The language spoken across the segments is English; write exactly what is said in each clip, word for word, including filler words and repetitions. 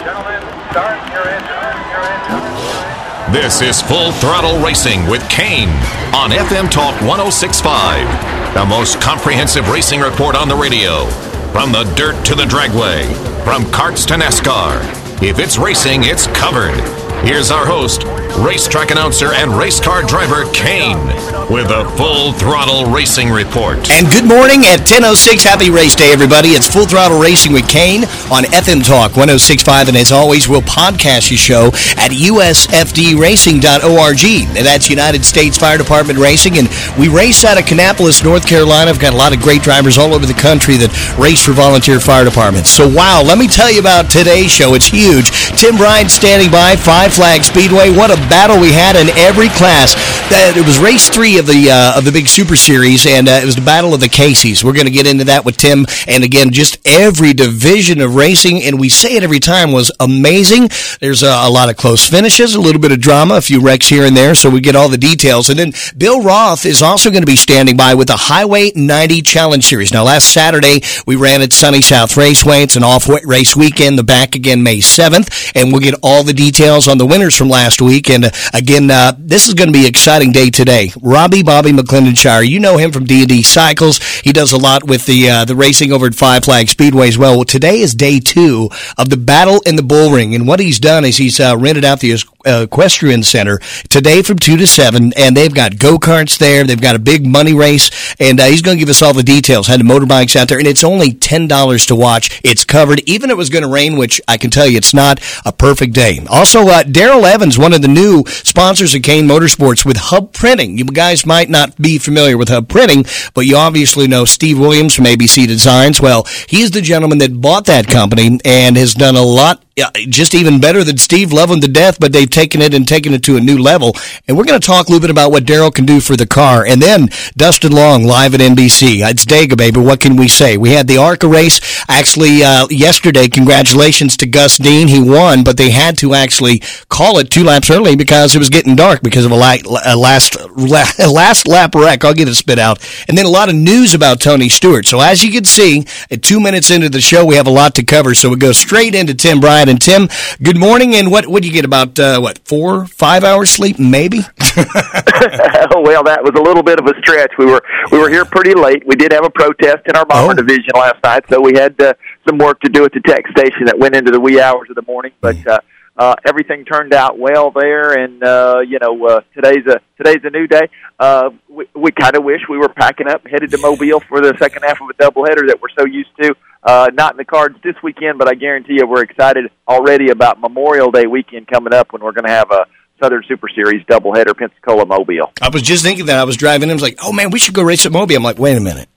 Gentlemen, start your engine, your engine. This is Full Throttle Racing with Kane on F M Talk one oh six point five. The most comprehensive racing report on the radio. From the dirt to the dragway. From karts to NASCAR. If it's racing, it's covered. Here's our host, racetrack announcer and race car driver Kane, with a Full Throttle Racing report. And good morning at ten oh six. Happy race day, everybody. It's Full Throttle Racing with Kane on F M Talk one oh six point five. And as always, we'll podcast your show at U S F D racing dot org. And that's United States Fire Department Racing. And we race out of Kannapolis, North Carolina. I've got a lot of great drivers all over the country that race for volunteer fire departments. So, wow, let me tell you about today's show. It's huge. Tim Bryant standing by, Five Flag Speedway. What a battle we had in every class. It was race three of the uh, of the big Super Series, and uh, it was the Battle of the Caseys. We're going to get into that with Tim. And again, just every division of racing, and we say it every time, was amazing. There's a, a lot of close finishes, a little bit of drama, a few wrecks here and there, so we get all the details. And then Bill Roth is also going to be standing by with the Highway ninety Challenge Series. Now, last Saturday, we ran at Sunny South Raceway. It's an off-race weekend. The back again May seventh, and we'll get all the details on the winners from last week. And uh, again, uh, this is going to be an exciting day today. Robbie Bobby McClendonshire, you know him from D and D Cycles. He does a lot with the uh, the racing over at Five Flag Speedway as well. Well, today is day two of the Battle in the Bull Ring, and what he's done is he's uh, rented out the uh, Equestrian Center today from two to seven, and they've got go-karts there. They've got a big money race, and uh, he's going to give us all the details. Had the motorbikes out there, and it's only ten dollars to watch. It's covered. Even if it was going to rain, which I can tell you it's not, a perfect day. Also, uh, Daryl Evans, one of the new sponsors of Kane Motorsports with Hub Printing. You guys might not be familiar with Hub Printing, but you obviously know Steve Williams from A B C Designs. Well, he's the gentleman that bought that company and has done a lot, just even better than Steve. Love him to death, but they've taken it and taken it to a new level. And we're going to talk a little bit about what Daryl can do for the car. And then Dustin Long live at N B C. It's Dega, baby. What can we say? We had the ARCA race actually uh, yesterday. Congratulations to Gus Dean. He won, but they had to actually call it two laps early because it was getting dark because of a, la- a last la- last lap wreck. I'll get it spit out. And then a lot of news about Tony Stewart. So as you can see, at two minutes into the show, we have a lot to cover. So we go straight into Tim Bryant. And Tim, good morning. And what what do you get, about, uh, what, four, five hours sleep, maybe? Well, that was a little bit of a stretch. We were we were here pretty late. We did have a protest in our bomber oh. division last night, so we had uh, some work to do at the tech station that went into the wee hours of the morning. But uh, uh, everything turned out well there, and uh, you know, uh, today's a today's a new day. Uh, we we kind of wish we were packing up, headed to Mobile for the second half of a doubleheader that we're so used to. Uh, not in the cards this weekend, but I guarantee you we're excited already about Memorial Day weekend coming up when we're going to have a Southern Super Series doubleheader, Pensacola, Mobile. I was just thinking that. I was driving in. I was like, oh, man, we should go race at Mobile. I'm like, wait a minute.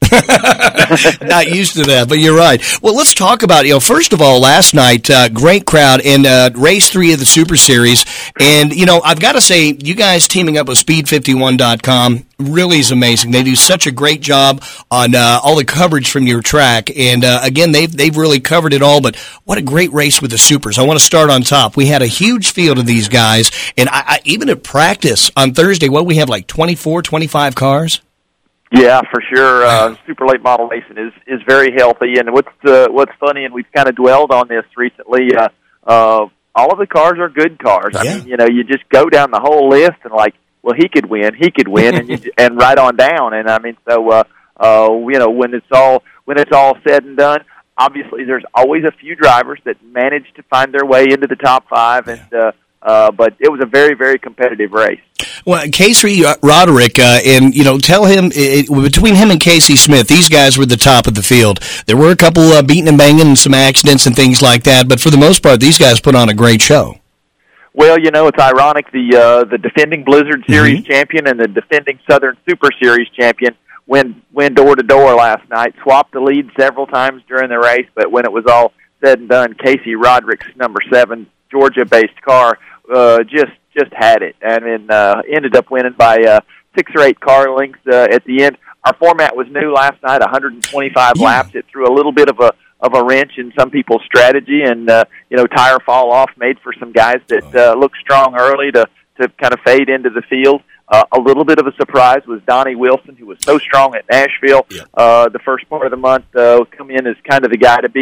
Not used to that, but you're right. Well, let's talk about, you know, first of all, last night, uh, great crowd in uh, race three of the Super Series. And, you know, I've got to say, you guys teaming up with speed fifty-one dot com really is amazing. They do such a great job on uh, all the coverage from your track. And, uh, again, they've, they've really covered it all. But what a great race with the Supers. I want to start on top. We had a huge field of these guys. And I, I, even at practice on Thursday, what, we have like twenty-four, twenty-five cars? Yeah, for sure. Uh, super late model racing is, is very healthy. And what's uh, what's funny, and we've kind of dwelled on this recently, uh, uh, all of the cars are good cars. Yeah. I mean, you know, you just go down the whole list and like, well, he could win, he could win, and you, and right on down. And I mean, so uh, uh, you know, when it's all when it's all said and done, obviously there's always a few drivers that manage to find their way into the top five, and uh, uh, but it was a very, very competitive race. Well, Casey Roderick, uh, and, you know, tell him, it, between him and Casey Smith, these guys were the top of the field. There were a couple uh, beating and banging and some accidents and things like that, but for the most part, these guys put on a great show. Well, you know, it's ironic. The uh, the defending Blizzard Series mm-hmm. champion and the defending Southern Super Series champion went, went door-to-door last night, swapped the lead several times during the race, but when it was all said and done, Casey Roderick's number seven Georgia-based car uh, just just had it, and then uh, ended up winning by uh, six or eight car lengths uh, at the end. Our format was new last night, one hundred twenty-five yeah. laps. It threw a little bit of a of a wrench in some people's strategy, and uh, you know, tire fall off made for some guys that uh, looked strong early to to kind of fade into the field. Uh, a little bit of a surprise was Donnie Wilson, who was so strong at Nashville yeah. uh, the first part of the month, uh, come in as kind of the guy to beat.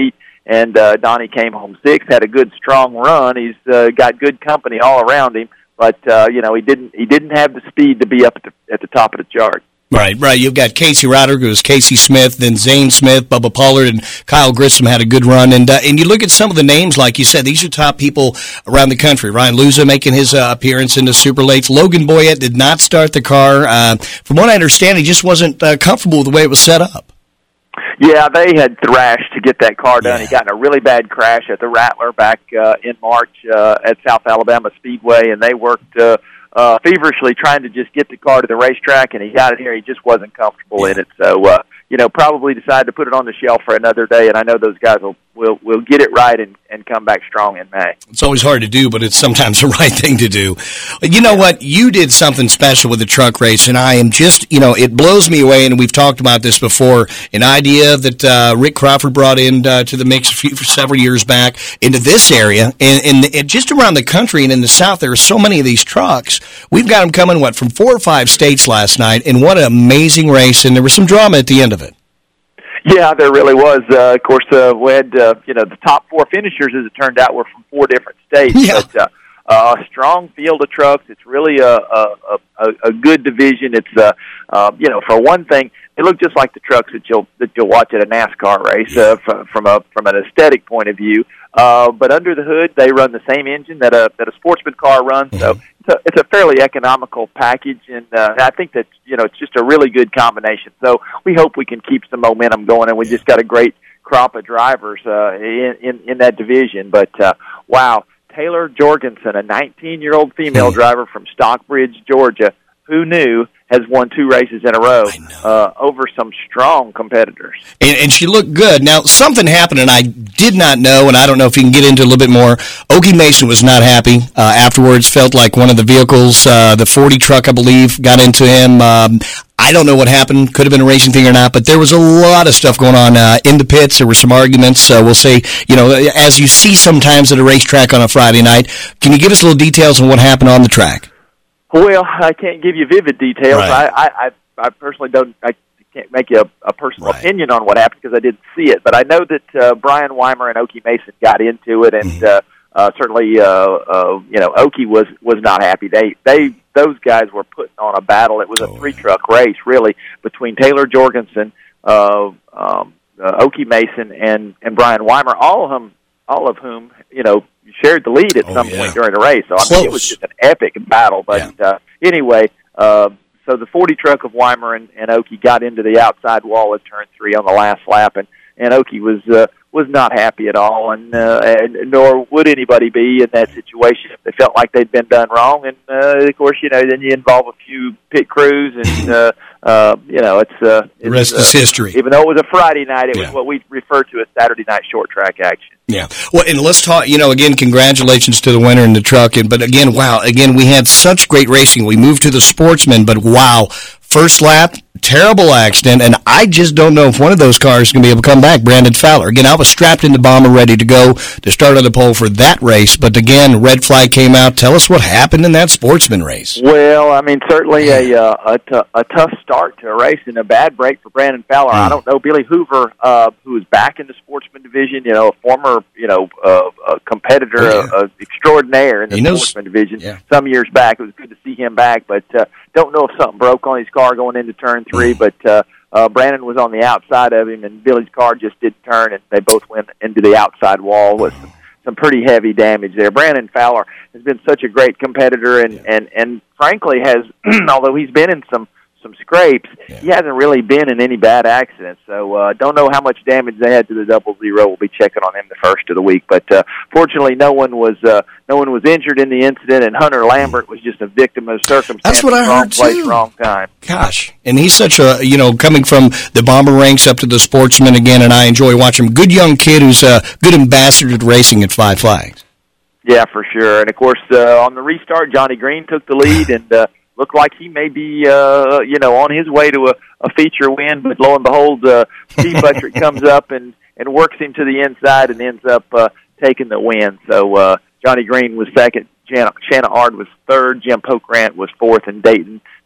and uh, Donnie came home sixth, had a good, strong run. He's uh, got good company all around him, but, uh, you know, he didn't he didn't have the speed to be up at the, at the top of the chart. Right, right. You've got Casey Roderick, who was Casey Smith, then Zane Smith, Bubba Pollard, and Kyle Grissom had a good run. And uh, and you look at some of the names, like you said, these are top people around the country. Ryan Luza making his uh, appearance in the Super Lates. Logan Boyette did not start the car. Uh, from what I understand, he just wasn't uh, comfortable with the way it was set up. Yeah, they had thrashed to get that car done. Yeah. He got in a really bad crash at the Rattler back uh, in March uh, at South Alabama Speedway, and they worked uh, uh, feverishly trying to just get the car to the racetrack, and he got it here. He just wasn't comfortable Yeah. in it. So, uh, you know, probably decided to put it on the shelf for another day, and I know those guys will will, will get it right and, and come back strong in May. It's always hard to do, but it's sometimes the right thing to do. You know what? You did something special with the truck race, and I am just, you know, it blows me away, and we've talked about this before, an idea that uh, Rick Crawford brought in uh, to the mix a few, for several years back into this area, and, and, and just around the country and in the South, there are so many of these trucks. We've got them coming, what, from four or five states last night, and what an amazing race, and there was some drama at the end of it. Yeah, there really was. Uh, of course, uh, we had, uh, you know, the top four finishers, as it turned out, were from four different states. Yeah. But uh, uh, a strong field of trucks. It's really a, a, a, a good division. It's, uh, uh, you know, for one thing, they look just like the trucks that you'll that you'll watch at a NASCAR race uh, from, from a from an aesthetic point of view. Uh, but under the hood, they run the same engine that a that a sportsman car runs. Mm-hmm. So it's a, it's a fairly economical package, and uh, I think that you know it's just a really good combination. So we hope we can keep some momentum going, and we just got a great crop of drivers uh, in, in in that division. But uh, wow, Taylor Jorgensen, a nineteen-year-old female driver from Stockbridge, Georgia, who knew, has won two races in a row uh, over some strong competitors. And, and she looked good. Now, something happened, and I did not know, and I don't know if you can get into a little bit more. Okie Mason was not happy uh, afterwards, felt like one of the vehicles, uh, the forty truck, I believe, got into him. Um, I don't know what happened. Could have been a racing thing or not, but there was a lot of stuff going on uh, in the pits. There were some arguments. Uh, we'll say, you know, as you see sometimes at a racetrack on a Friday night, can you give us a little details on what happened on the track? Well, I can't give you vivid details. Right. I, I, I personally don't. I can't make you a, a personal Right. opinion on what happened because I didn't see it. But I know that uh, Brian Weimer and Okie Mason got into it, and Mm-hmm. uh, uh, certainly, uh, uh, you know, Okie was was not happy. They they those guys were putting on a battle. It was a Oh, three truck race, really, between Taylor Jorgensen, uh, um, uh, Okie Mason, and and Brian Weimer. All of them, all of whom, you know, shared the lead at Oh, some yeah. point during the race. So I mean, it was Close. just an epic battle. But Yeah. uh, anyway, uh, so the forty truck of Weimer and, and Okie got into the outside wall at turn three on the last lap, and and Okie was uh, was not happy at all, and, uh, and nor would anybody be in that situation if they felt like they'd been done wrong. And uh, of course, you know, then you involve a few pit crews, and uh, uh, you know, it's uh, it's, The rest uh, is history. Even though it was a Friday night, it Yeah. was what we refer to as Saturday night short track action. Yeah. Well, and let's talk, you know, again, congratulations to the winner in the truck. And, but again, wow, again, we had such great racing. We moved to the sportsman, but wow, first lap, terrible accident. And I just don't know if one of those cars is going to be able to come back. Brandon Fowler. Again, I was strapped in the bomber ready to go to start on the pole for that race. But again, red flag came out. Tell us what happened in that sportsman race. Well, I mean, certainly a uh, a, t- a tough start to a race and a bad break for Brandon Fowler. Mm. I don't know Billy Hoover, uh, who is back in the sportsman division. You know, a former you know uh, a competitor, Oh, yeah. uh, uh, extraordinaire in the He knows- sportsman division. yeah. Some years back, it was good to see him back, but uh, don't know if something broke on his car going into turn three. Mm. But uh, uh, Brandon was on the outside of him, and Billy's car just didn't turn, and they both went into the outside wall with some, some pretty heavy damage there. Brandon Fowler has been such a great competitor, and and and frankly has, although he's been in some some scrapes, Yeah. he hasn't really been in any bad accidents. So uh, don't know how much damage they had to the double zero. We'll be checking on him the first of the week, but uh, fortunately, no one was uh, no one was injured in the incident, and Hunter Lambert was just a victim of circumstance. That's what I wrong heard, place, too. wrong time. Gosh, and he's such a, you know, coming from the bomber ranks up to the sportsman again, and I enjoy watching him. Good young kid who's a good ambassador to racing at Five Flags. Yeah, for sure. And of course, uh, on the restart, Johnny Green took the lead and uh, looked like he may be, uh, you know, on his way to a, a feature win. But lo and behold, uh, Steve Buttrick comes up and, and works him to the inside and ends up uh, taking the win. So uh, Johnny Green was second, Shanna, Shanna Ard was third, Jim Pokrant was fourth, and Dayton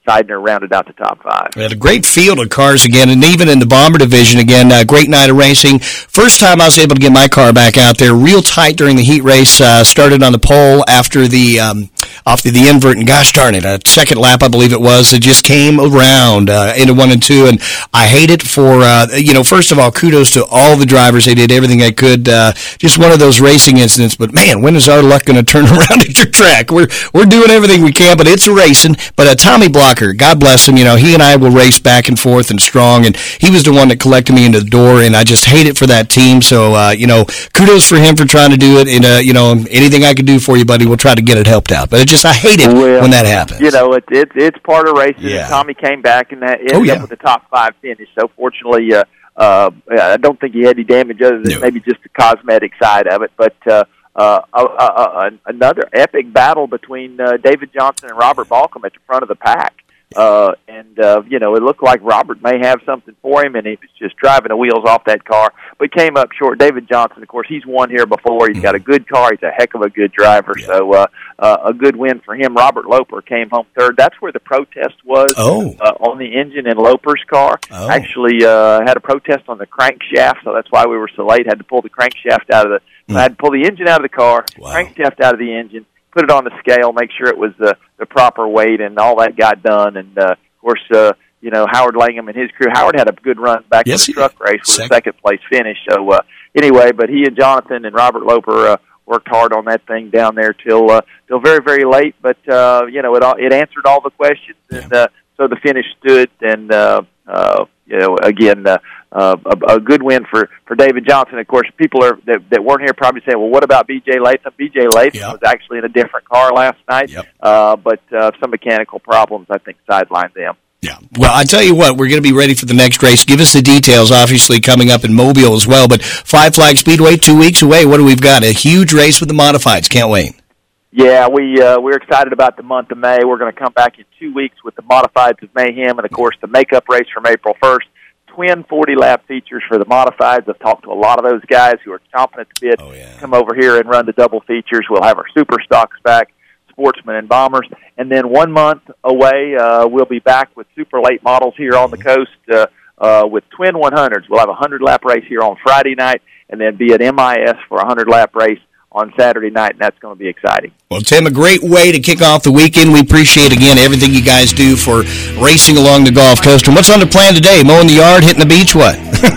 Seidner rounded out the top five. We had a great field of cars again, and even in the Bomber division again, uh, great night of racing. First time I was able to get my car back out there, real tight during the heat race. Uh, started on the pole after the um, after the invert, and gosh darn it, a second lap I believe it was. It just came around uh, into one and two, and I hate it for uh, you know. First of all, kudos to all the drivers; they did everything they could. Uh, just one of those racing incidents, but man, when is our luck going to turn around at your track? We're we're doing everything we can, but it's a racing. But uh, Tommy Blocker, God bless him, you know, he and I will race back and forth and strong, and he was the one that collected me into the door, and I just hate it for that team. So, uh, you know, kudos for him for trying to do it, and, uh, you know, anything I can do for you, buddy, we'll try to get it helped out. But it just, I hate it well, when that happens. You know, it, it, it's part of racing. Yeah. Tommy came back and ended oh, yeah. up with a top five finish. So, fortunately, uh, uh, I don't think he had any damage other than no. maybe just the cosmetic side of it. But uh, uh, uh, uh, another epic battle between uh, David Johnson and Robert Balcom at the front of the pack. Uh, and, uh, you know, it looked like Robert may have something for him, and he was just driving the wheels off that car, but came up short. David Johnson, of course, he's won here before. He's got a good car. He's a heck of a good driver. Yeah. So, uh, uh, a good win for him. Robert Loper came home third. That's where the protest was oh. uh, on the engine in Loper's car. Oh. Actually, uh, had a protest on the crankshaft, so that's why we were so late. Had to pull the crankshaft out of the, mm. I had to pull the engine out of the car, wow. crankshaft out of the engine, put it on the scale, make sure it was the, the proper weight, and all that got done. And, uh, of course, uh, you know, Howard Langham and his crew. Howard had a good run back yes, in the truck race with second. a second-place finish. So, uh, anyway, but he and Jonathan and Robert Loper uh, worked hard on that thing down there till uh, till very, very late. But, uh, you know, it all, it answered all the questions, and yeah. uh, so the finish stood. And, uh, uh, you know, again, uh, uh, a, a good win for, for David Johnson. Of course, people are that, that weren't here probably saying, well, what about B J Latham? B J Latham yep. was actually in a different car last night, yep. uh, but uh, some mechanical problems, I think, sidelined them. Yeah. Well, I tell you what, we're going to be ready for the next race. Give us the details, obviously, coming up in Mobile as well. But Five Flag Speedway, two weeks away. What do we've got? A huge race with the modifieds. Can't wait. Yeah, we, uh, we're excited about the month of May. We're going to come back in two weeks with the modifieds of Mayhem and, of course, the makeup race from April first. Twin forty-lap features for the modifieds. I've talked to a lot of those guys who are chomping at the bit oh, yeah. come over here and run the double features. We'll have our super stocks back, Sportsmen and Bombers. And then one month away, uh, we'll be back with super late models here on the coast uh, uh, with twin one hundreds. We'll have a hundred-lap race here on Friday night and then be at M I S for a hundred-lap race on Saturday night, and that's going to be exciting. Well, Tim, a great way to kick off the weekend. We appreciate, again, everything you guys do for racing along the Gulf Coast. And what's on the plan today? Mowing the yard, hitting the beach, what?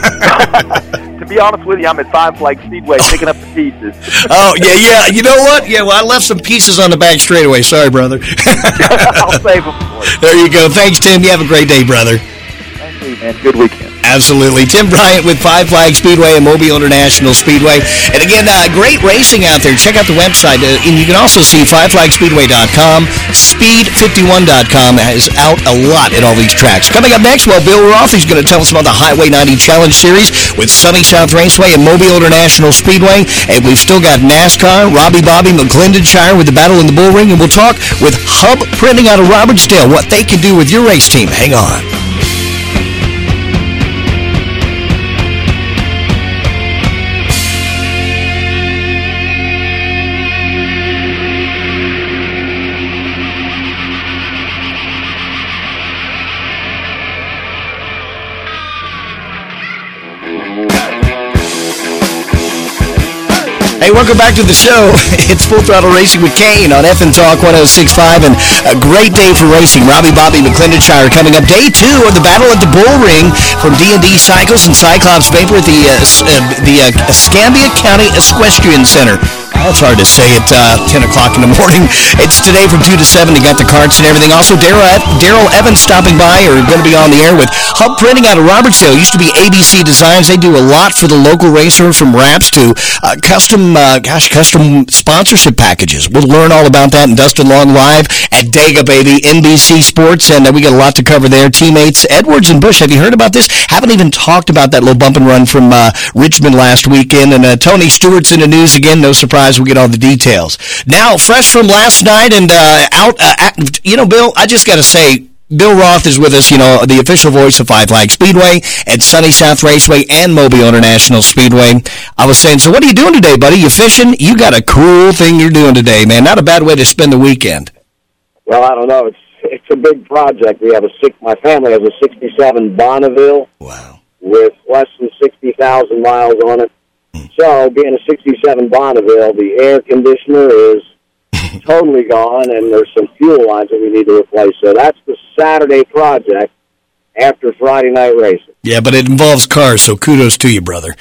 To be honest with you, I'm at Five Flag Speedway picking up the pieces. Oh, yeah, yeah. You know what? Yeah, well, I left some pieces on the back straightaway. Sorry, brother. I'll save them for you. There you go. Thanks, Tim. You have a great day, brother. Thank you, man. Good weekend. Absolutely. Tim Bryant with Five Flag Speedway and Mobile International Speedway. And again, uh, great racing out there. Check out the website. Uh, and you can also see five flag speedway dot com. speed fifty-one dot com is out a lot at all these tracks. Coming up next, well, Bill Roth is going to tell us about the Highway ninety Challenge Series with Sunny South Raceway and Mobile International Speedway. And we've still got NASCAR, Robbie Bobby, McClendonshire with the Battle in the Bull Ring. And we'll talk with Hub Printing out of Robertsdale, what they can do with your race team. Hang on. Hey, welcome back to the show. It's Full Throttle Racing with Kane on F M Talk one oh six point five, and a great day for racing. Robbie Bobby McClendonshire coming up. Day two of the Battle at the Bull Ring from D and D Cycles and Cyclops Vapor at the uh, uh, the uh, Escambia County Equestrian Center. Oh, it's hard to say at uh, ten o'clock in the morning. It's today from two to seven. You got the carts and everything. Also, Daryl Evans stopping by, or going to be on the air with Hub Printing out of Robertsdale. Used to be A B C Designs. They do a lot for the local racer, from wraps to uh, custom, uh, gosh, custom sponsorship packages. We'll learn all about that in Dustin Long live at Dega, baby, N B C Sports, and uh, we got a lot to cover there. Teammates Edwards and Bush, have you heard about this? Haven't even talked about that little bump and run from uh, Richmond last weekend. And uh, Tony Stewart's in the news again. No surprise. We'll get all the details. Now, fresh from last night and uh, out, uh, at, you know, Bill, I just got to say, Bill Roth is with us, you know, the official voice of Five Flag Speedway at Sunny South Raceway and Mobile International Speedway. I was saying, so what are you doing today, buddy? You fishing? You got a cool thing you're doing today, man. Not a bad way to spend the weekend. Well, I don't know. It's it's a big project. We have a six. My family has a sixty-seven Bonneville. Wow. With less than sixty thousand miles on it. Mm. So, being a sixty-seven Bonneville, the air conditioner is totally gone, and there's some fuel lines that we need to replace. So that's the Saturday project after Friday night racing. Yeah, but it involves cars, so kudos to you, brother.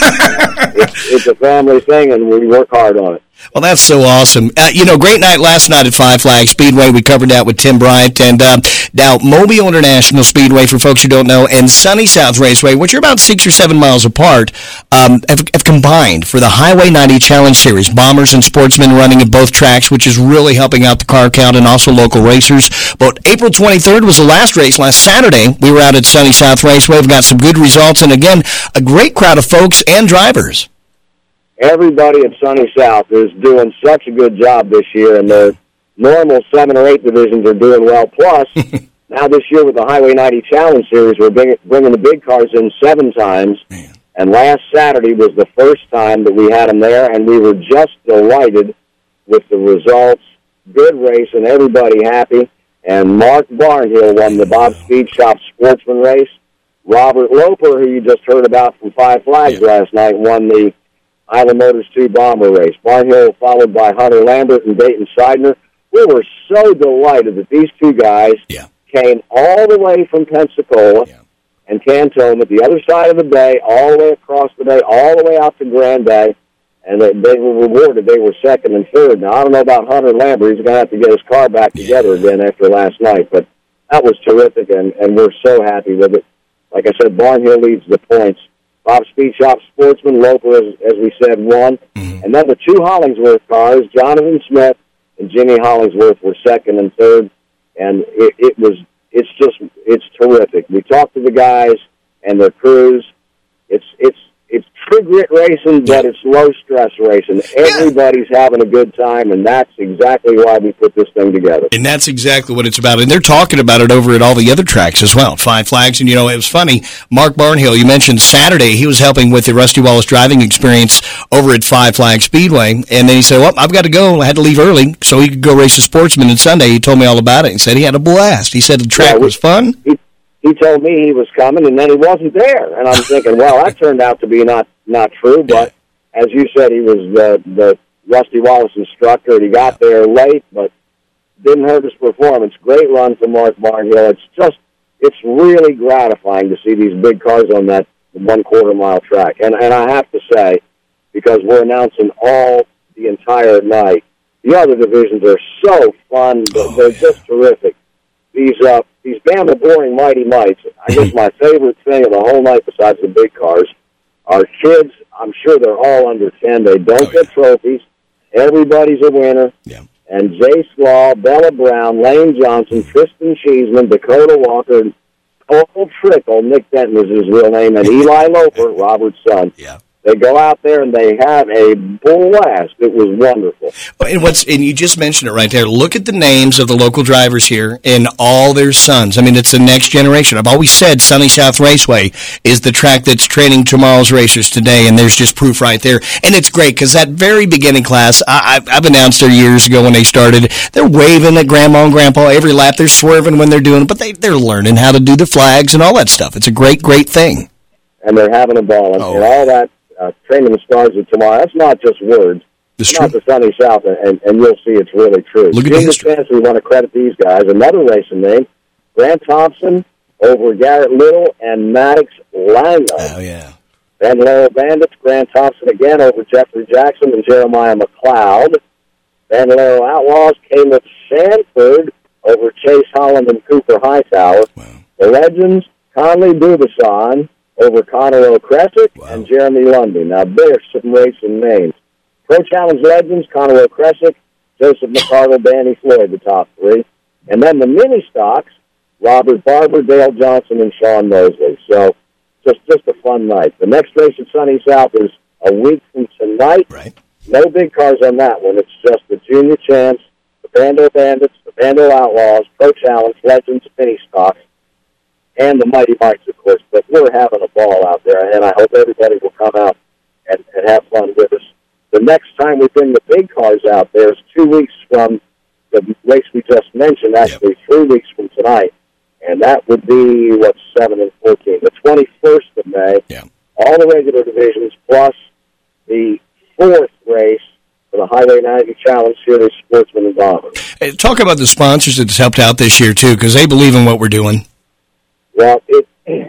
it's, it's a family thing, and we work hard on it. Well, that's so awesome. Uh, you know, great night last night at Five Flags Speedway. We covered that with Tim Bryant. And uh, now, Mobile International Speedway, for folks who don't know, and Sunny South Raceway, which are about six or seven miles apart, um, have, have combined for the Highway ninety Challenge Series. Bombers and sportsmen running at both tracks, which is really helping out the car count and also local racers. But April twenty-third was the last race. Last Saturday, we were out at Sunny South Raceway. We've got some good results. And again, a great crowd of folks and drivers. Everybody at Sunny South is doing such a good job this year, and their normal seven or eight divisions are doing well. Plus, now this year with the Highway ninety Challenge Series, we're bringing, bringing the big cars in seven times. Man. And last Saturday was the first time that we had them there, and we were just delighted with the results. Good race, and everybody happy. And Mark Barnhill won the Bob Speed Shop Sportsman race. Robert Loper, who you just heard about from Five Flags yeah. last night, won the Island Motors two Bomber race. Barnhill followed by Hunter Lambert and Dayton Seidner. We were so delighted that these two guys yeah. came all the way from Pensacola yeah. and Cantonment, the other side of the bay, all the way across the bay, all the way out to Grand Bay, and they, they were rewarded. They were second and third. Now, I don't know about Hunter Lambert. He's going to have to get his car back together again after last night, but that was terrific, and, and we're so happy with it. Like I said, Barnhill leads the points. Bob Speed Shop Sportsman, Loper, as, as we said, won. Mm-hmm. And then the two Hollingsworth cars, Jonathan Smith and Jimmy Hollingsworth, were second and third. And it, it was, it's just, it's terrific. We talked to the guys and their crews. It's, it's, it's true grit racing, but it's low stress racing. Everybody's having a good time, and that's exactly why we put this thing together. And that's exactly what it's about. And they're talking about it over at all the other tracks as well, Five Flags. And, you know, it was funny. Mark Barnhill, you mentioned Saturday, he was helping with the Rusty Wallace driving experience over at Five Flags Speedway. And then he said, well, I've got to go. I had to leave early so he could go race the Sportsman. And Sunday, he told me all about it. He said he had a blast. He said the track yeah, we, was fun. He, He told me he was coming, and then he wasn't there. And I'm thinking, well, that turned out to be not, not true. But as you said, he was the, the Rusty Wallace instructor, and he got there late, but didn't hurt his performance. Great run from Mark Barnhill. It's just, it's really gratifying to see these big cars on that one-quarter mile track. And, and I have to say, because we're announcing all the entire night, the other divisions are so fun. They're, oh, they're yeah. just terrific. These uh, these Bama Boring Mighty Mites, I guess my favorite thing of the whole night besides the big cars are kids. I'm sure they're all under ten. They don't oh, get yeah. trophies. Everybody's a winner. Yeah. And Jay Slaw, Bella Brown, Lane Johnson, Tristan Cheeseman, Dakota Walker, Cole Trickle, Nick Denton is his real name, and Eli Loper, Robert's son. Yeah. They go out there and they have a blast. It was wonderful. And what's and you just mentioned it right there. Look at the names of the local drivers here and all their sons. I mean, it's the next generation. I've always said Sunny South Raceway is the track that's training tomorrow's racers today, and there's just proof right there. And it's great because that very beginning class, I, I've announced there years ago when they started, they're waving at Grandma and Grandpa every lap. They're swerving when they're doing it, but they, they're learning how to do the flags and all that stuff. It's a great, great thing. And they're having a ball. And, oh. and all that. Uh, training the stars of tomorrow. That's not just words. It's, it's true. not the Sunny South, and, and you'll see it's really true. Look at the history. Chance we want to credit these guys. Another racing name, Grant Thompson over Garrett Little and Maddox Lango. Oh, yeah. Bandolero Bandits, Grant Thompson again over Jeffrey Jackson and Jeremiah McLeod. Bandolero Outlaws, Caleb Sanford over Chase Holland and Cooper Hightower. Wow. The Legends, Conley Dubason over Connor O'Kresick wow. and Jeremy Lundy. Now, there's some racing names. Pro Challenge Legends, Connor O'Kresick, Joseph McCardle, Danny Floyd, the top three. And then the mini stocks, Robert Barber, Dale Johnson, and Sean Mosley. So, just just a fun night. The next race at Sunny South is a week from tonight. Right. No big cars on that one. It's just the Junior Champs, the Bando Bandits, the Bando Outlaws, Pro Challenge, Legends, mini stocks, and the Mighty Mites, of course. But we're having a ball out there, and I hope everybody will come out and, and have fun with us. The next time we bring the big cars out there is two weeks from the race we just mentioned, actually yep. three weeks from tonight, and that would be, what, seven and fourteen. The twenty-first of May, yeah. all the regular divisions, plus the fourth race for the Highway ninety Challenge Series Sportsman and Bomber. Hey, talk about the sponsors that's helped out this year, too, because they believe in what we're doing. Well, it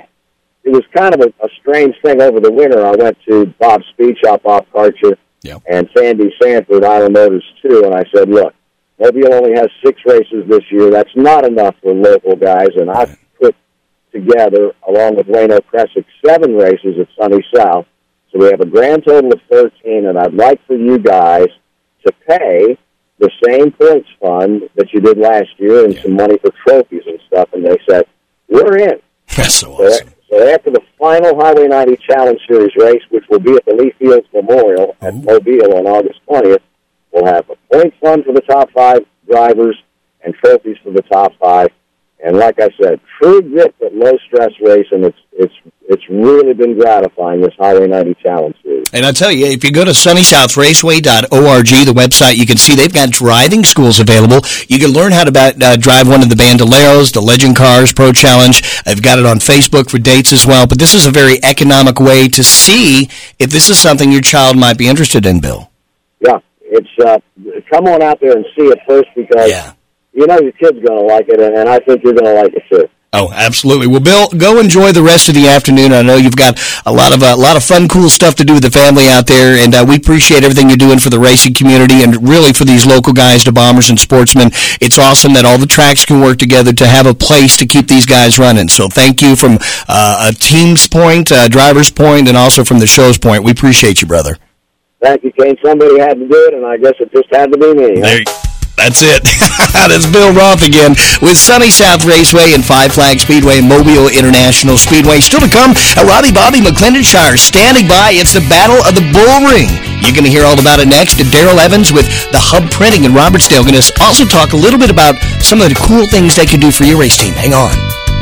it was kind of a, a strange thing over the winter. I went to Bob's Speed Shop off Archer yep. and Sandy Sanford, Island Motors, too, and I said, look, Mobile only has six races this year. That's not enough for local guys, and I've put together, along with Wayno Cressick, seven races at Sunny South. So we have a grand total of thirteen, and I'd like for you guys to pay the same points fund that you did last year and yeah. some money for trophies and stuff. And they said, we're in. That's so awesome. So, so after the final Highway ninety Challenge Series race, which will be at the Lee Fields Memorial at Ooh. Mobile on August twentieth, we'll have a point fund for the top five drivers and trophies for the top five. And like I said, true grit but low stress race, and it's it's it's really been gratifying, this Highway ninety Challenge Series. And I tell you, if you go to sunny south raceway dot org, the website, you can see they've got driving schools available. You can learn how to about, uh, drive one of the Bandoleros, the Legend Cars Pro Challenge. I've got it on Facebook for dates as well. But this is a very economic way to see if this is something your child might be interested in, Bill. Yeah, it's uh, come on out there and see it first, because yeah. you know your kid's going to like it, and I think you're going to like it too. Oh, absolutely. Well, Bill, go enjoy the rest of the afternoon. I know you've got a lot of a uh, lot of fun, cool stuff to do with the family out there, and uh, we appreciate everything you're doing for the racing community and really for these local guys, the bombers and sportsmen. It's awesome that all the tracks can work together to have a place to keep these guys running. So thank you from uh, a team's point, a driver's point, and also from the show's point. We appreciate you, brother. Thank you, Kane. Somebody had to do it, and I guess it just had to be me. There you go. That's it. That's Bill Roth again with Sunny South Raceway and Five Flag Speedway and Mobile International Speedway. Still to come, Robbie Bobby McClendonshire standing by. It's the Battle of the Bull Ring. You're going to hear all about it next. Daryl Evans with the Hub Printing in Robertsdale going to also talk a little bit about some of the cool things they can do for your race team. Hang on.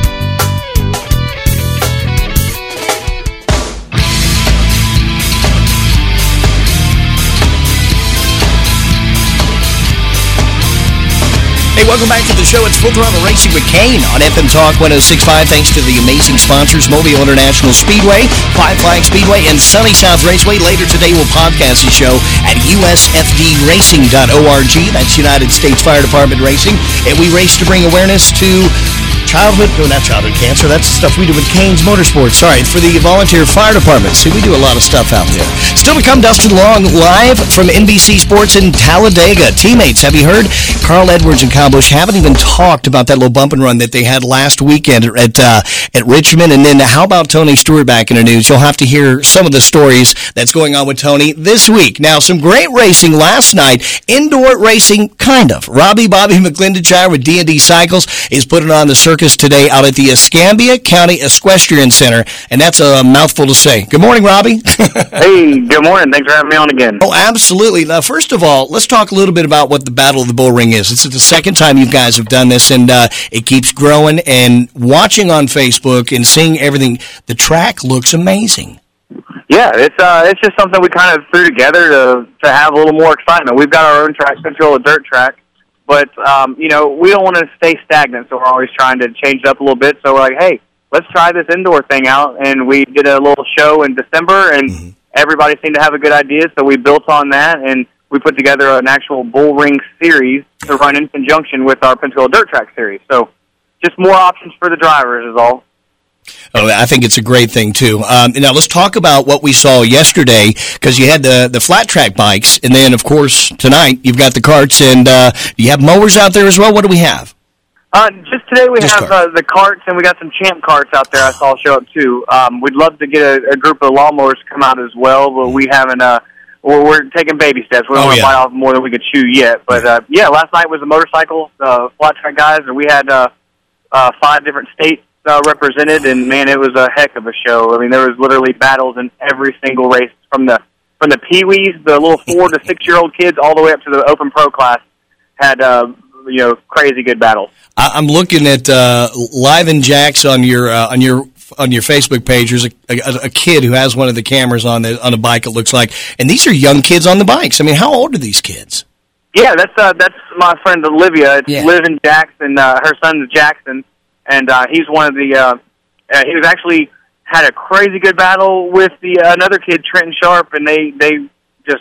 Hey, welcome back to the show. It's Full Throttle Racing with Kane on F M Talk one oh six point five. Thanks to the amazing sponsors, Mobile International Speedway, Five Flag Speedway, and Sunny South Raceway. Later today, we'll podcast the show at U S F D racing dot org. That's United States Fire Department Racing. And we race to bring awareness to childhood, no, not childhood cancer. That's stuff we do with Kane's Motorsports. Sorry, for the volunteer fire department. See, we do a lot of stuff out there. Still to come, Dustin Long live from N B C Sports in Talladega. Teammates, have you heard? Carl Edwards and Kyle Busch haven't even talked about that little bump and run that they had last weekend at uh, at Richmond. And then how about Tony Stewart back in the news? You'll have to hear some of the stories that's going on with Tony this week. Now, some great racing last night. Indoor racing, kind of. Robbie Bobby McClendonshire with D and D Cycles is putting on the circus today out at the Escambia County Equestrian Center, and that's a mouthful to say. Good morning, Robbie. Hey, good morning. Thanks for having me on again. Oh, absolutely. Now, first of all, let's talk a little bit about what the Battle of the Bull Ring is. It's the second time you guys have done this, and uh, it keeps growing, and watching on Facebook and seeing everything, the track looks amazing. Yeah, it's uh, it's just something we kind of threw together to, to have a little more excitement. We've got our own track control, a dirt track. But, um, you know, we don't want to stay stagnant, so we're always trying to change it up a little bit. So we're like, hey, let's try this indoor thing out. And we did a little show in December, and mm-hmm. everybody seemed to have a good idea. So we built on that, and we put together an actual bull ring series to run in conjunction with our Pensacola Dirt Track series. So just more options for the drivers is all. Oh, I think it's a great thing, too. Um, now, let's talk about what we saw yesterday, because you had the, the flat track bikes, and then, of course, tonight you've got the karts, and uh, you have mowers out there as well. What do we have? Uh, just today we just have uh, the karts, and we got some champ karts out there I saw show up, too. Um, we'd love to get a, a group of lawnmowers to come out as well, but we haven't, uh, we're, we're taking baby steps. We don't oh, want to yeah. bite off more than we could chew yet. But, uh, yeah, last night was the motorcycle, uh, flat track guys, and we had uh, uh, five different states Uh, represented, and man, it was a heck of a show. I mean, there was literally battles in every single race, from the from the peewees, the little four to six year old kids, all the way up to the Open Pro class. Had uh, you know crazy good battles. I'm looking at uh, Live and Jacks on your uh, on your on your Facebook page. There's a, a, a kid who has one of the cameras on the on a bike. It looks like, and these are young kids on the bikes. I mean, how old are these kids? Yeah, that's uh, that's my friend Olivia. It's Yeah. Liv and Jackson. Uh, her son's Jackson, and uh, he's one of the. Uh, uh, he was actually had a crazy good battle with the uh, another kid, Trenton Sharp, and they they just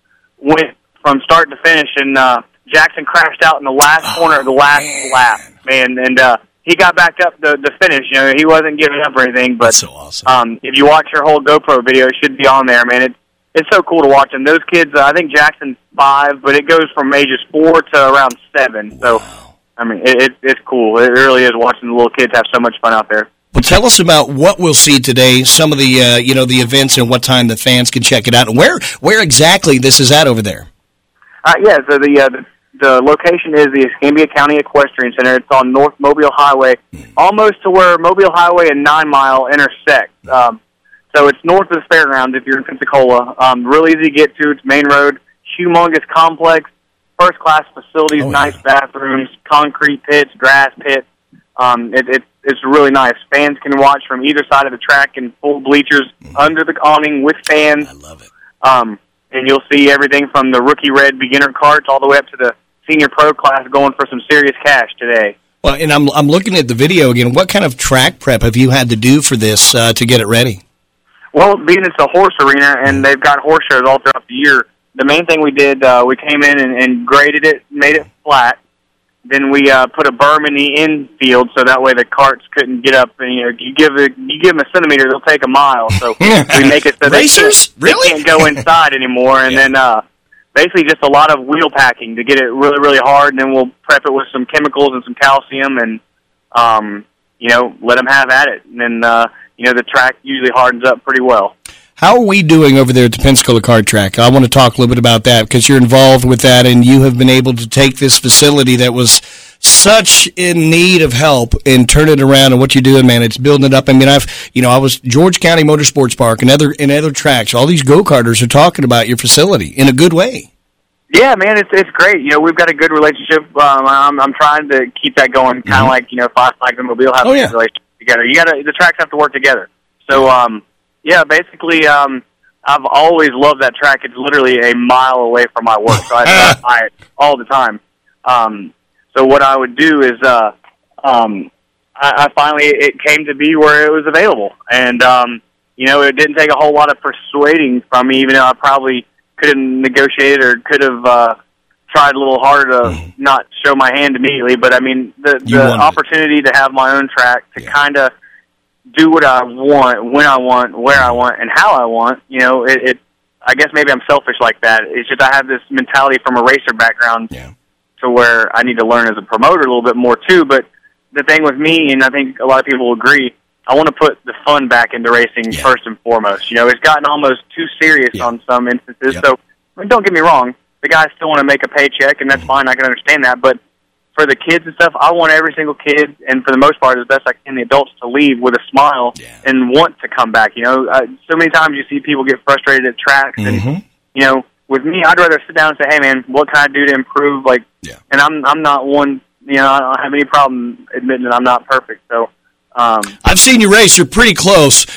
went from start to finish. And uh, Jackson crashed out in the last oh, corner of the last man. lap, man, and uh, he got back up the the finish. You know, he wasn't giving up or anything. But That's so awesome. um, if you watch your whole GoPro video, it should be on there, man. It's It's so cool to watch them. Those kids, uh, I think Jackson's five, but it goes from ages four to around seven. So, Wow. I mean, it, it, it's cool. It really is watching the little kids have so much fun out there. Well, tell us about what we'll see today, some of the uh, you know the events and what time the fans can check it out, and where where exactly this is at over there. Uh, yeah, so the, uh, the the location is the Escambia County Equestrian Center. It's on North Mobile Highway, mm. almost to where Mobile Highway and Nine Mile intersect. Um, so it's north of the fairgrounds if you're in Pensacola. Um, real easy to get to. It's main road, humongous complex, first-class facilities, oh, nice yeah. bathrooms, concrete pits, grass pits. Um, it, it, it's really nice. Fans can watch from either side of the track in full bleachers, mm. under the awning with fans. I love it. Um, and you'll see everything from the rookie red beginner carts all the way up to the senior pro class going for some serious cash today. Well, and I'm I'm looking at the video again. What kind of track prep have you had to do for this uh, to get it ready? Well, being it's a horse arena and they've got horse shows all throughout the year, the main thing we did, uh, we came in and, and graded it, made it flat. Then we uh, put a berm in the infield so that way the carts couldn't get up. And you know, you give it, you give them a centimeter, they'll take a mile. So we make it so they Racers? can't, Really? they can't go inside anymore. And Yeah. then uh, basically just a lot of wheel packing to get it really, really hard. And then we'll prep it with some chemicals and some calcium and, um, you know, let them have at it. And then, uh, you know, the track usually hardens up pretty well. How are we doing over there at the Pensacola Kart Track? I want to talk a little bit about that because you're involved with that and you have been able to take this facility that was such in need of help and turn it around. And what you're doing, man, it's building it up. I mean, I've, you know, I was George County Motorsports Park and other, and other tracks. All these go-karters are talking about your facility in a good way. Yeah, man, it's it's great. You know, we've got a good relationship. Um, I'm I'm trying to keep that going, kind of Mm-hmm. like you know, Fast Flags and Mobile have Oh, a yeah. good relationship together. You got to the tracks have to work together. So, um, yeah, basically, um, I've always loved that track. It's literally a mile away from my work, so I drive by it all the time. Um, so what I would do is, uh, um, I, I finally it came to be where it was available, and um, you know, it didn't take a whole lot of persuading from me, even though I probably could have negotiated or could have uh, tried a little harder to Mm-hmm. not show my hand immediately. But I mean, the, You the wanted it. opportunity to have my own track to Yeah. kind of do what I want, when I want, where I want, and how I want. You know, it, it. I guess maybe I'm selfish like that. It's just I have this mentality from a racer background Yeah. to where I need to learn as a promoter a little bit more too. But the thing with me, and I think a lot of people will agree, I want to put the fun back into racing Yeah. first and foremost. You know, it's gotten almost too serious Yeah. on some instances. Yeah. So I mean, don't get me wrong, the guys still want to make a paycheck, and that's Mm-hmm. fine. I can understand that, but for the kids and stuff, I want every single kid, and for the most part, as best I can, the adults to leave with a smile Yeah. and want to come back. You know, uh, so many times you see people get frustrated at tracks, Mm-hmm. and you know, with me, I'd rather sit down and say, "Hey, man, what can I do to improve?" Like, Yeah. and I'm I'm not one. You know, I don't have any problem admitting that I'm not perfect. So, um, I've seen you race. You're pretty close.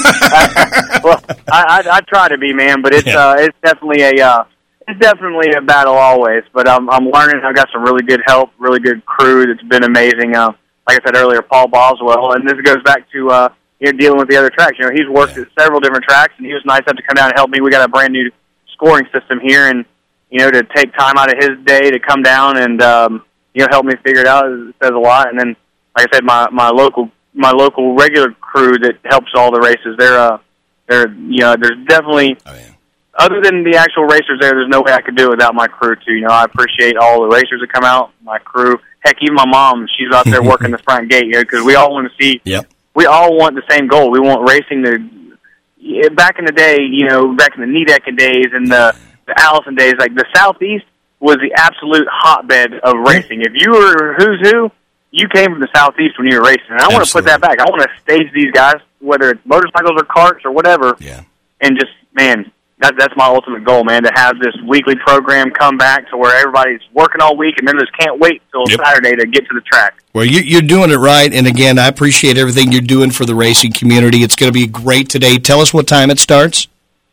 well, I, I I try to be, man, but it's Yeah. uh, it's definitely a uh, it's definitely a battle always. But I'm I'm learning. I've got some really good help, really good crew that's been amazing. Uh, like I said earlier, Paul Boswell, and this goes back to uh, you know, dealing with the other tracks. You know, he's worked Yeah. at several different tracks, and he was nice enough to come down and help me. We got a brand new scoring system here, and you know, to take time out of his day to come down and um, you know, help me figure it out it says a lot. And then, like I said, my my local my local regular crew that helps all the races. They're uh, they're you know, there's definitely. Oh, yeah. Other than the actual racers there, there's no way I could do it without my crew, too. You know, I appreciate all the racers that come out, my crew. Heck, even my mom, she's out there working the front gate, you know, because we all want to see, Yep. we all want the same goal. We want racing to, yeah, back in the day, you know, back in the Niedecken days and the, the Allison days, like the Southeast was the absolute hotbed of racing. If you were who's who, you came from the Southeast when you were racing. And I want to put that back. I want to stage these guys, whether it's motorcycles or carts or whatever, Yeah. and just, man, that, that's my ultimate goal, man, to have this weekly program come back to where everybody's working all week and then just can't wait till Yep. Saturday to get to the track. Well, you, you're doing it right. And again, I appreciate everything you're doing for the racing community. It's going to be great today. Tell us what time it starts.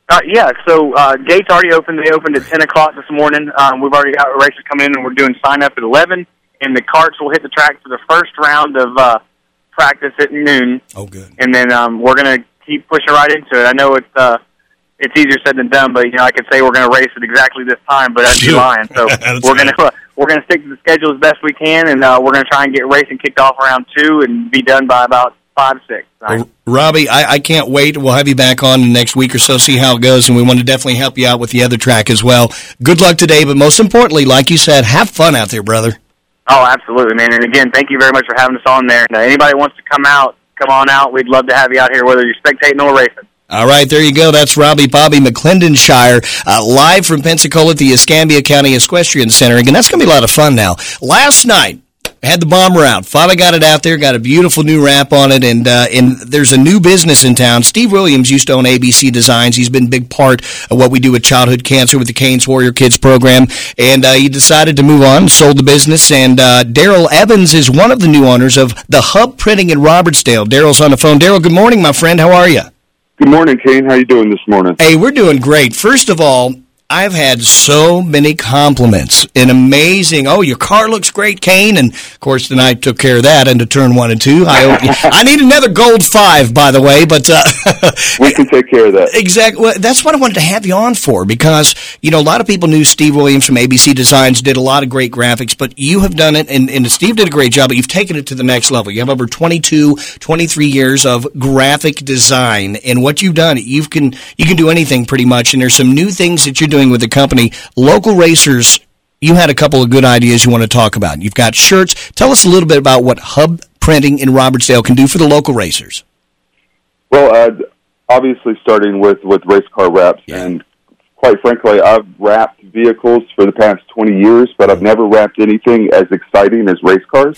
Uh, yeah, so uh, gates already opened. They opened at ten o'clock this morning. Um, we've already got racers coming in, and we're doing sign-up at eleven, and the carts will hit the track for the first round of uh, practice at noon. Oh, good. And then um, we're going to keep pushing right into it. I know it's uh, it's easier said than done, but you know I could say we're going to race at exactly this time, but I'd be lying. So we're going to we're going to stick to the schedule as best we can, and uh, we're going to try and get racing kicked off around two and be done by about five six. Well, Robbie, I, I can't wait. We'll have you back on the next week or so, see how it goes, and we want to definitely help you out with the other track as well. Good luck today, but most importantly, like you said, have fun out there, brother. Oh, absolutely, man. And again, thank you very much for having us on there. And uh, anybody wants to come out, come on out. We'd love to have you out here, whether you're spectating or racing. All right, there you go. That's Robbie Bobby McClendonshire, uh, live from Pensacola at the Escambia County Equestrian Center. Again, that's going to be a lot of fun now. Last night, had the bomber out. Finally got it out there, got a beautiful new wrap on it, and uh, and there's a new business in town. Steve Williams used to own A B C Designs. He's been a big part of what we do with childhood cancer with the Canes Warrior Kids program, and uh, he decided to move on, sold the business, and uh, Daryl Evans is one of the new owners of the Hub Printing in Robertsdale. Daryl's on the phone. Daryl, good morning, my friend. How are you? Good morning, Kane. How you doing this morning? Hey, we're doing great. First of all, I've had so many compliments and amazing. Oh, your car looks great, Kane. And, of course, tonight took care of that into turn one and two. I, I need another gold five, by the way. But uh, we can take care of that. Exactly. Well, that's what I wanted to have you on for because, you know, a lot of people knew Steve Williams from A B C Designs, did a lot of great graphics. But you have done it, and, and Steve did a great job, but you've taken it to the next level. You have over twenty-two, twenty-three years of graphic design. And what you've done, you can, you can do anything pretty much. And there's some new things that you're doing with the company. Local racers, you had a couple of good ideas you want to talk about. You've got shirts. Tell us a little bit about what Hub Printing in Robertsdale can do for the local racers. Well, uh, obviously starting with, with race car wraps, yeah. and quite frankly, I've wrapped vehicles for the past twenty years, but I've never wrapped anything as exciting as race cars.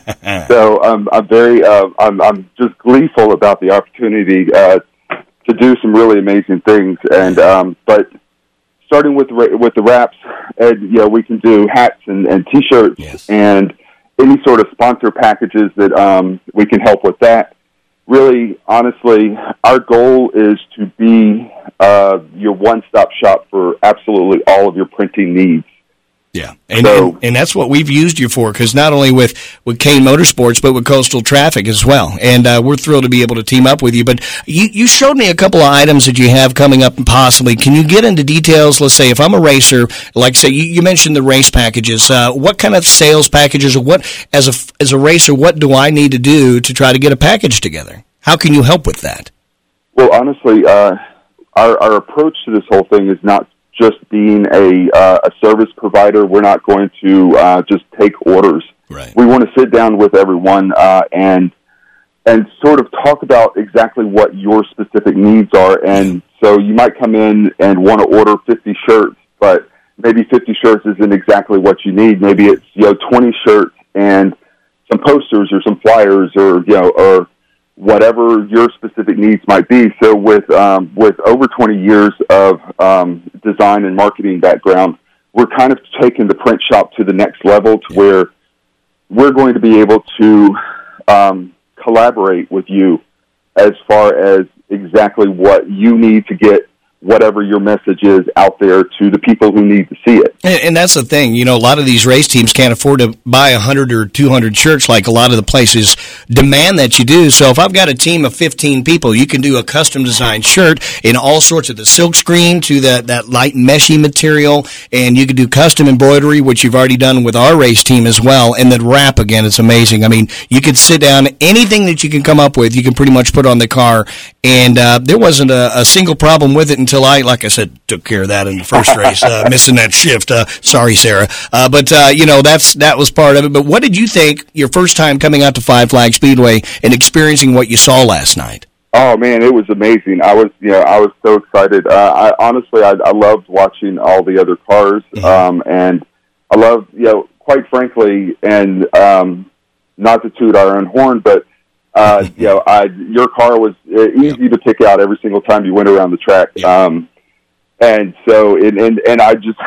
So um, I'm very, uh, I'm, I'm just gleeful about the opportunity uh, to do some really amazing things. And um, but starting with with the wraps, and you know, we can do hats and, and T-shirts, yes. and any sort of sponsor packages that um, we can help with that. Really, honestly, our goal is to be uh, your one-stop shop for absolutely all of your printing needs. Yeah, and, so, and and that's what we've used you for, because not only with, with Kane Motorsports, but with Coastal Traffic as well. And uh, we're thrilled to be able to team up with you. But you, you showed me a couple of items that you have coming up, and possibly. Can you get into details? Let's say if I'm a racer, like say you, you mentioned the race packages. Uh, what kind of sales packages, or what as a as a racer, what do I need to do to try to get a package together? How can you help with that? Well, honestly, uh, our our approach to this whole thing is not just being a uh, a service provider. We're not going to uh, just take orders. Right. We want to sit down with everyone uh, and and sort of talk about exactly what your specific needs are. And so you might come in and want to order fifty shirts, but maybe fifty shirts isn't exactly what you need. Maybe it's, you know, twenty shirts and some posters or some flyers, or you know, or whatever your specific needs might be. So with um, with over twenty years of um, design and marketing background, we're kind of taking the print shop to the next level, to yeah. where we're going to be able to um, collaborate with you as far as exactly what you need to get whatever your message is out there to the people who need to see it. And, and that's the thing. You know, a lot of these race teams can't afford to buy one hundred or two hundred shirts like a lot of the places demand that you do. So if I've got a team of fifteen people, you can do a custom designed shirt in all sorts of the silk screen to that, that light meshy material, and you can do custom embroidery, which you've already done with our race team as well. And then wrap, again, it's amazing. I mean, you could sit down, anything that you can come up with, you can pretty much put on the car. And uh, there wasn't a, a single problem with it until I, like I said, took care of that in the first race, uh, missing that shift. Uh, sorry, Sarah. Uh, but, uh, you know, that's that was part of it. But what did you think your first time coming out to Five Flag Speedway and experiencing what you saw last night? Oh, man, it was amazing. I was, you know, I was so excited. Uh, I honestly, I, I loved watching all the other cars. Mm-hmm. Um, and I loved, you know, quite frankly, and um, not to toot our own horn, but Uh, you know, I, your car was easy yep. to pick out every single time you went around the track. Yep. Um, and so, and, and, and I just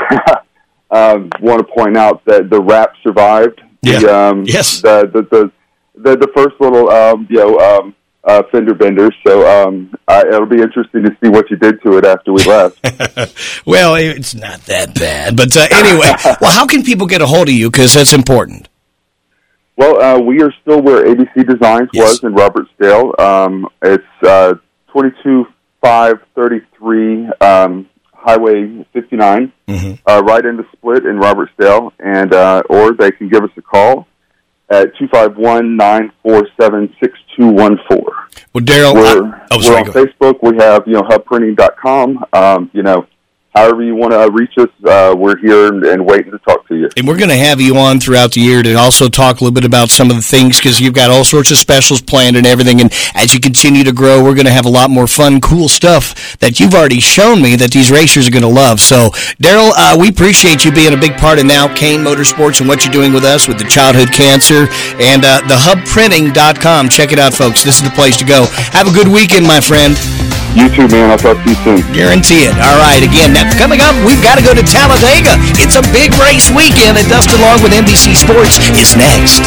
um, want to point out that the wrap survived. Yeah. The, um, yes. The, the, the, the, the first little, um, you know, um, uh, fender benders. So um, I, it'll be interesting to see what you did to it after we left. Well, it's not that bad. But uh, anyway, well, how can people get a hold of you? Because that's important. Well, uh, we are still where A B C Designs yes. was in Robertsdale. Um, it's uh, twenty-two five thirty-three um, Highway fifty-nine, mm-hmm. uh, right in the split in Robertsdale, and uh, or they can give us a call at two five one, nine four seven, six two one four. Well, Daryl, we're, I, oh, we're sorry, on Facebook. We have, you know, hub printing dot com. Um, you know, however you want to reach us, uh, we're here and, and waiting to talk to you. And we're going to have you on throughout the year to also talk a little bit about some of the things, because you've got all sorts of specials planned and everything. And as you continue to grow, we're going to have a lot more fun, cool stuff that you've already shown me that these racers are going to love. So, Daryl, uh, we appreciate you being a big part of now Kane Motorsports and what you're doing with us with the childhood cancer and uh, the hub printing dot com. Check it out, folks. This is the place to go. Have a good weekend, my friend. You too, man. I'll talk to you soon. Guarantee it. All right, again, now coming up, we've got to go to Talladega. It's a big race weekend, and Dustin Long with N B C Sports is next.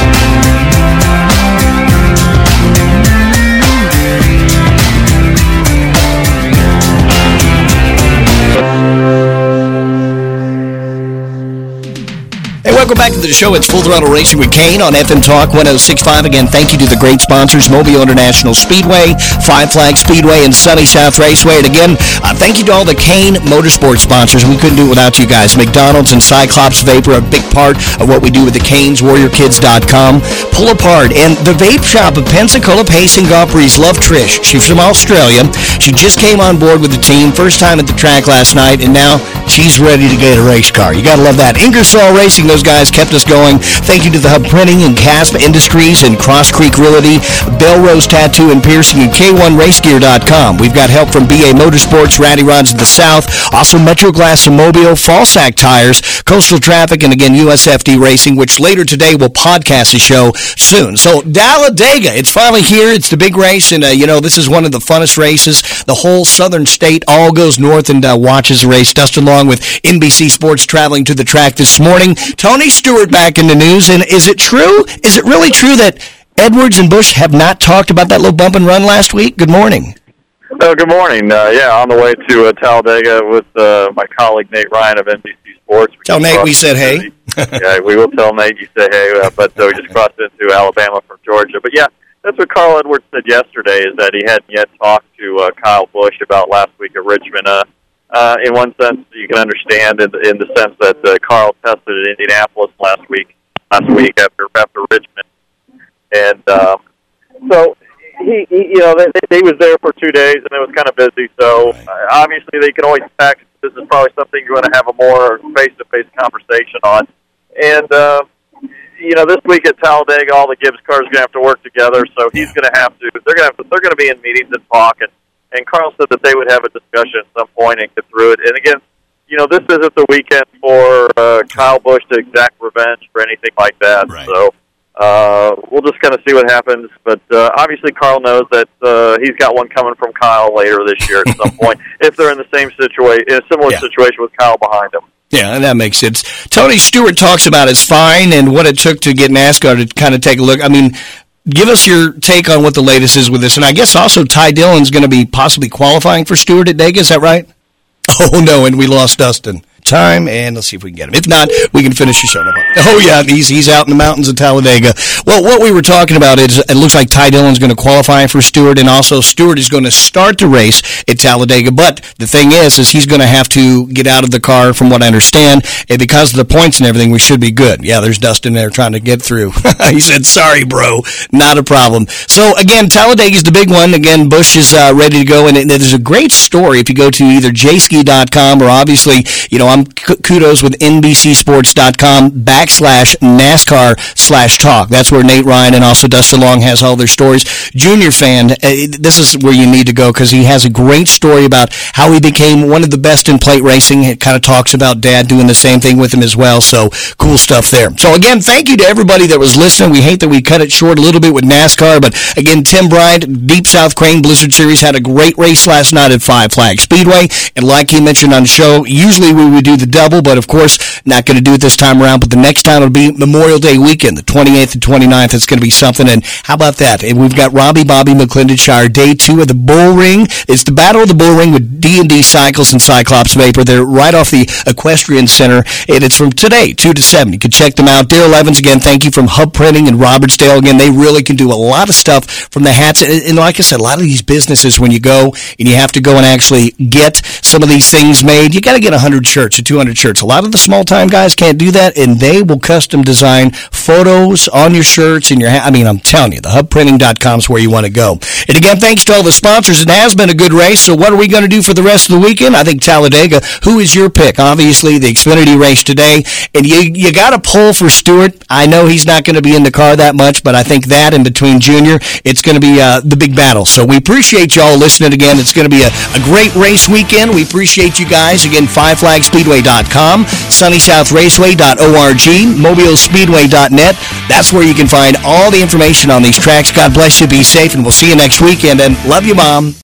Hey, welcome back to the show. It's Full Throttle Racing with Kane on F M Talk one oh six point five. Again, thank you to the great sponsors, Mobile International Speedway, Five Flag Speedway, and Sunny South Raceway. And again, uh, thank you to all the Kane Motorsports sponsors. We couldn't do it without you guys. McDonald's and Cyclops Vapor are a big part of what we do with the Canes, Warrior Kids dot com. Pull Apart, and the vape shop of Pensacola Pace and Golf Breeze. Love Trish. She's from Australia. She just came on board with the team, first time at the track last night, and now she's ready to get a race car. You got to love that. Ingersoll Racing, those guys kept us going. Thank you to the Hub Printing and Casp Industries and Cross Creek Realty, Belrose Tattoo and Piercing, and K one Race Gear dot com. We've got help from B A Motorsports, Ratty Rods of the South, also Metro Glass of Mobile, Fallsack Tires, Coastal Traffic, and again, U S F D Racing, which later today will podcast the show soon. So, Talladega, it's finally here. It's the big race, and, uh, you know, this is one of the funnest races. The whole southern state all goes north and uh, watches the race. Dustin Long with N B C Sports traveling to the track this morning. Tony Stewart back in the news, and is it true? Is it really true that Edwards and Busch have not talked about that little bump and run last week? Good morning. Oh, good morning. Uh, yeah, on the way to uh, Talladega with uh, my colleague Nate Ryan of N B C Sports. We tell Nate we said hey. Yeah, we will tell Nate you say hey, uh, but uh, we just crossed into Alabama from Georgia. But yeah, that's what Carl Edwards said yesterday, is that he hadn't yet talked to uh, Kyle Busch about last week at Richmond. Uh, uh, in one sense, you can understand in the, in the sense that uh, Carl tested at Indianapolis last week, last week after after Richmond, and um, so. He, he, you know, they, they, he was there for two days, and it was kind of busy. So uh, obviously, they can always package. This is probably something you're going to have a more face-to-face conversation on. And uh, you know, this week at Talladega, all the Gibbs cars are going to have to work together. So he's going to have to. They're going to have to. They're going to be in meetings and talk. And, and Carl said that they would have a discussion at some point and get through it. And again, you know, this isn't the weekend for uh, Kyle Busch to exact revenge for anything like that. Right. So. Uh, we'll just kind of see what happens, but uh, obviously Carl knows that uh, he's got one coming from Kyle later this year at some point, if they're in the same situation, in a similar yeah. situation with Kyle behind him. Yeah, and that makes sense. Tony Stewart talks about his fine and what it took to get NASCAR to kind of take a look. I mean, give us your take on what the latest is with this, and I guess also Ty Dillon's going to be possibly qualifying for Stewart at Dega, is that right? Oh, no, and we lost Dustin. Time, and let's see if we can get him. If not, we can finish the show. Oh, yeah, he's he's out in the mountains of Talladega. Well, what we were talking about is it looks like Ty Dillon's going to qualify for Stewart, and also Stewart is going to start the race at Talladega. But the thing is, is he's going to have to get out of the car, from what I understand, and because of the points and everything, we should be good. Yeah, there's Dustin there trying to get through. He said, sorry, bro, not a problem. So, again, Talladega is the big one. Again, Busch is uh, ready to go, and it, there's a great story if you go to either J Ski dot com or obviously, you know, I'm kudos with N B C Sports dot com backslash NASCAR slash talk. That's where Nate Ryan and also Dustin Long has all their stories. Junior fan, uh, this is where you need to go because he has a great story about how he became one of the best in plate racing. It kind of talks about Dad doing the same thing with him as well. So cool stuff there. So again, thank you to everybody that was listening. We hate that we cut it short a little bit with NASCAR, but again, Tim Bryant, Deep South Crane Blizzard Series had a great race last night at Five Flag Speedway. And like he mentioned on the show, usually we would do the double, but of course, not going to do it this time around. But the next time it'll be Memorial Day weekend, the twenty-eighth and twenty-ninth. It's going to be something. And how about that? And we've got Robbie Bobby McClendonshire, day two of the Bull Ring. It's the Battle of the Bull Ring with D and D Cycles and Cyclops Vapor. They're right off the Equestrian Center, and it's from today, two to seven. You can check them out. Daryl Evans, again, thank you, from Hub Printing in Robertsdale. Again, they really can do a lot of stuff from the hats. And, and like I said, a lot of these businesses, when you go and you have to go and actually get some of these things made, you got to get one hundred shirts or two hundred shirts. A lot of the small-time guys can't do that, and they will custom design photos on your shirts and your hat. I mean, I'm telling you, the hub printing dot com is where you want to go. And again, thanks to all the sponsors. It has been a good race, so what are we going to do for the rest of the weekend? I think Talladega. Who is your pick? Obviously, the Xfinity race today, and you you got to pull for Stewart. I know he's not going to be in the car that much, but I think that in between Junior, it's going to be uh, the big battle. So we appreciate y'all listening again. It's going to be a, a great race weekend. We appreciate you guys. Again, five flag speedway dot com, sunny south raceway dot org, mobile speedway dot net. That's where you can find all the information on these tracks. God bless you. Be safe, and we'll see you next weekend. And love you, Mom.